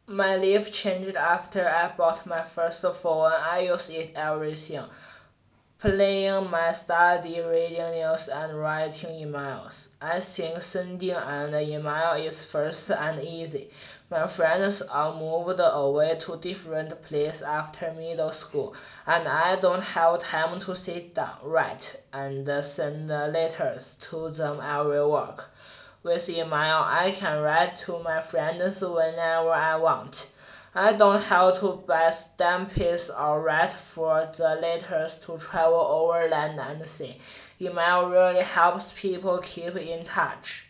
My life changed after I bought my first phone. I use it everything. Playing my study, reading news, and writing emails. I think sending an email is fast and easy. My friends all moved away to different places after middle school, and I don't have time to sit down, write, and send letters to them every week. With email, I can write to my friends whenever I want. I don't have to buy stamps or wait for the letters to travel over land and sea. Email really helps people keep in touch.